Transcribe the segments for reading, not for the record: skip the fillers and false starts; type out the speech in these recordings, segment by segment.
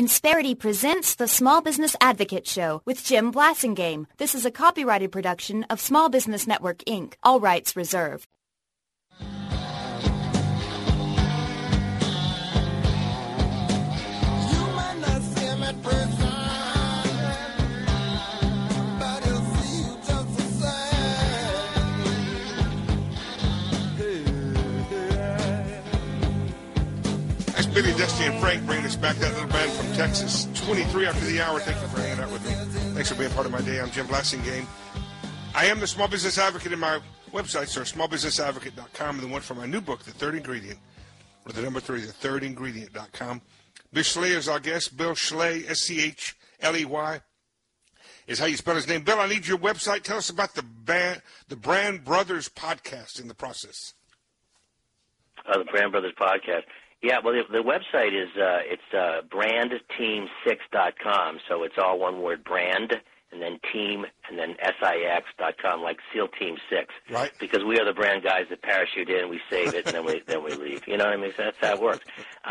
Insperity presents the Small Business Advocate Show with Jim Blasingame. This is a copyrighted production of Small Business Network, Inc. All rights reserved. Billy, Dusty, and Frank bringing us back, that little band from Texas. 23 after the hour. Thank you for hanging out with me. Thanks for being part of my day. I'm Jim Blasingame. I am the Small Business Advocate in my websites, or smallbusinessadvocate.com, and the one for my new book, The Third Ingredient, or the number 3, thethirdingredient.com. Bill Schley is our guest. Bill Schley, S-C-H-L-E-Y, is how you spell his name. Bill, I need your website. Tell us about the Brand Brothers podcast in the process. The Brand Brothers podcast. Yeah, well, the website is brandteam6.com, so it's all one word, brand, and then team, and then SIX.com, like SEAL Team 6. Right. Because we are the brand guys that parachute in, we save it, and then we leave. You know what I mean? So that's how it works.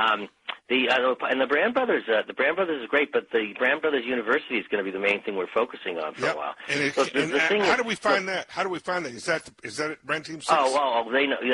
The Brand Brothers is great, but the Brand Brothers University is going to be the main thing we're focusing on for a while. And how do we find that? How do we find that? Is that at Brand Team 6? Oh, well, they know.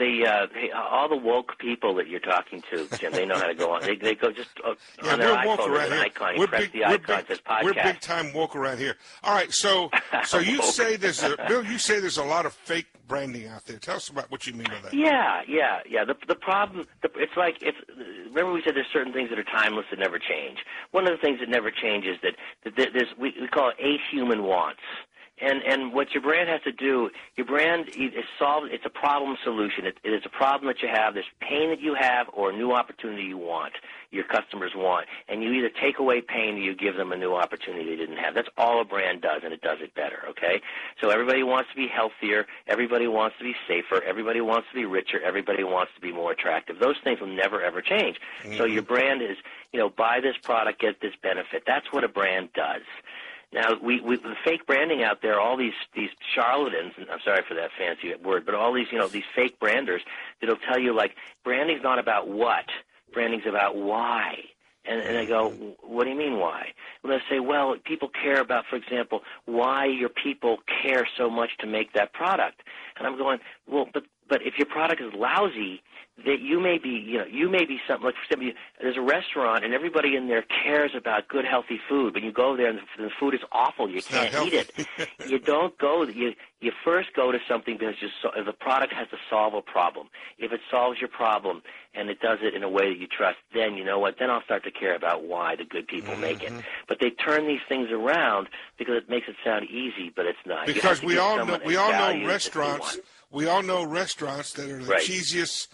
All the woke people that you're talking to, Jim, they know how to go on. They go just on their iPhone. There's an icon. You press the icon. It says podcast. We're big time woke around here. All right, so you say there's a lot of fake branding out there. Tell us about what you mean by that. Yeah. The problem, it's like, remember we said there's certain things that are timeless that never change. One of the things that never changes that we call it 8 human wants. And what your brand has to do, your brand is solved. It's a problem solution. It is a problem that you have. There's pain that you have or a new opportunity you want, your customers want. And you either take away pain or you give them a new opportunity they didn't have. That's all a brand does, and it does it better, okay? So everybody wants to be healthier. Everybody wants to be safer. Everybody wants to be richer. Everybody wants to be more attractive. Those things will never, ever change. Mm-hmm. So your brand is, buy this product, get this benefit. That's what a brand does. Now, with the fake branding out there, all these charlatans, and I'm sorry for that fancy word, but all these, these fake branders that'll tell you, like, branding's not about what, branding's about why. And I go, what do you mean why? Well, they'll say, well, people care about, for example, why your people care so much to make that product. And I'm going, well, but if your product is lousy, that you may be something like, for example, there's a restaurant and everybody in there cares about good, healthy food, but you go there and the food is awful. You can't eat it. You don't go. You first go to something because the product has to solve a problem. If it solves your problem and it does it in a way that you trust, then you know what? Then I'll start to care about why the good people make it. But they turn these things around because it makes it sound easy, but it's not. Because we all know restaurants. We all know restaurants that are the cheesiest.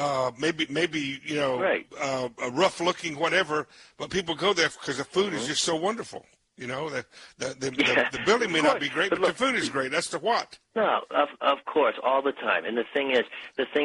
Maybe a rough looking whatever, but people go there because the food is just so wonderful. The building may not be great, but the food is great. That's the what. No, of course, all the time. And the thing is, let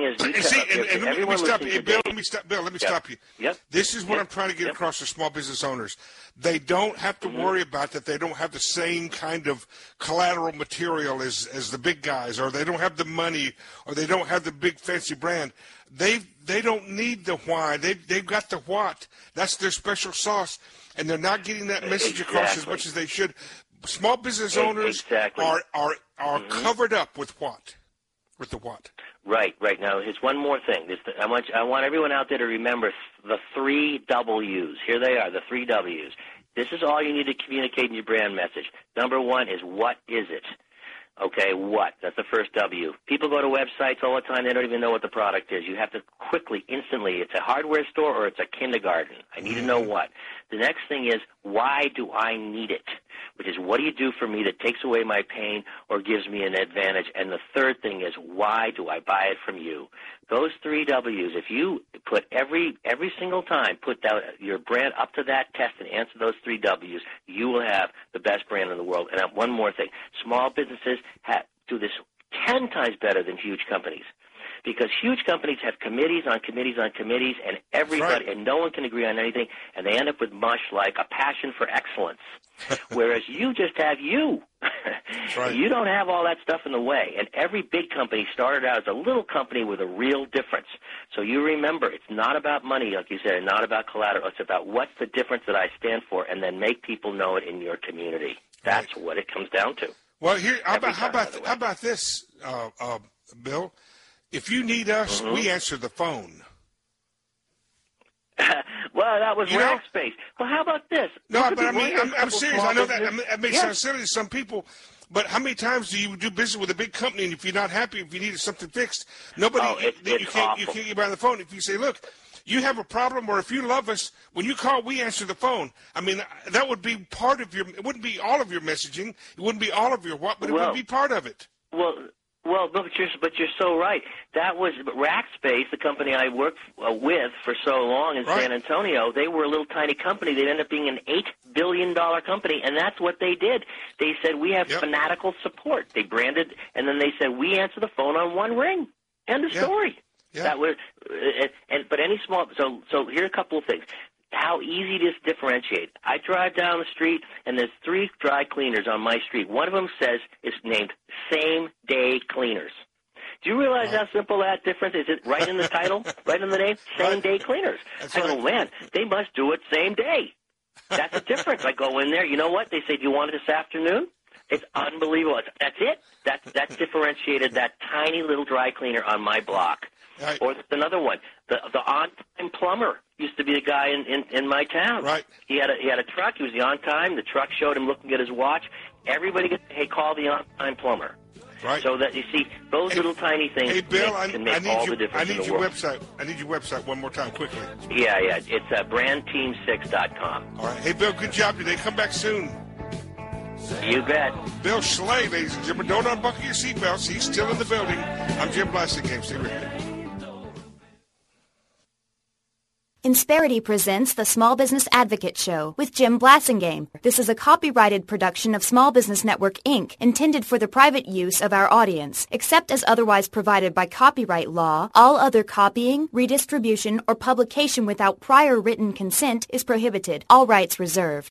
me stop you. Yep. This is what I'm trying to get across to small business owners. They don't have to worry about that. They don't have the same kind of collateral material as the big guys, or they don't have the money, or they don't have the big fancy brand. They don't need the why. They've got the what. That's their special sauce. And they're not getting that message across as much as they should. Small business owners are covered up with what? With the what? Right. Now, here's one more thing. I want everyone out there to remember the 3 W's. Here they are, the 3 W's. This is all you need to communicate in your brand message. Number 1 is, what is it? Okay, what? That's the first W. People go to websites all the time. They don't even know what the product is. You have to quickly, instantly, it's a hardware store or it's a kindergarten. I need to know what. The next thing is, why do I need it? Which is, what do you do for me that takes away my pain or gives me an advantage? And the third thing is, why do I buy it from you? Those 3 W's, if you put every single time, put your brand up to that test and answer those 3 W's, you will have the best brand in the world. And one more thing, small businesses do this 10 times better than huge companies. because huge companies have committees on committees on committees, and everybody and no one can agree on anything, and they end up with mush like a passion for excellence. Whereas you just have you. Right. You don't have all that stuff in the way. And every big company started out as a little company with a real difference. So you remember, it's not about money, like you said, and not about collateral. It's about what's the difference that I stand for, and then make people know it in your community. That's what it comes down to. Well, here, how about this, Bill? If you need us, we answer the phone. Well, that was Rackspace. Well, how about this? No, but I mean, I'm serious. I know that may sound silly to some people, but how many times do you do business with a big company, and if you're not happy, if you need something fixed, you can't get by the phone. If you say, look, you have a problem, or if you love us, when you call, we answer the phone. I mean, that would be part of it wouldn't be all of your messaging. It wouldn't be all of your but it would be part of it. Well, but you're so right. That was Rackspace, the company I worked with for so long in San Antonio. They were a little tiny company. They ended up being an $8 billion company, and that's what they did. They said, we have fanatical support. They branded, and then they said, we answer the phone on one ring. End of story. Yeah. That was, but any small. So here are a couple of things. How easy it is to differentiate. I drive down the street, and there's 3 dry cleaners on my street. One of them is named Same Day Cleaners. Do you realize how simple that difference is? It right in the title, right in the name, Same Day Cleaners. I go, man, they must do it same day. That's the difference. I go in there. You know what? They say, do you want it this afternoon? It's unbelievable. That's it. That's differentiated that tiny little dry cleaner on my block. Right. Or another one, the on-time plumber used to be a guy in my town. Right. He had a truck. He was the on-time. The truck showed him looking at his watch. Everybody gets, hey, call the on-time plumber. Right. So that you see those little tiny things. Hey, Bill, can make all the difference in the world. I need your website one more time, quickly. Yeah. It's brandteam6.com. All right. Hey, Bill, good job today. Come back soon. You bet. Bill Schley, ladies and gentlemen. Don't unbuckle your seatbelts. He's still in the building. I'm Jim Blasingame. Stay with me. Insperity presents the Small Business Advocate Show with Jim Blasingame. This is a copyrighted production of Small Business Network, Inc., intended for the private use of our audience. Except as otherwise provided by copyright law, all other copying, redistribution, or publication without prior written consent is prohibited. All rights reserved.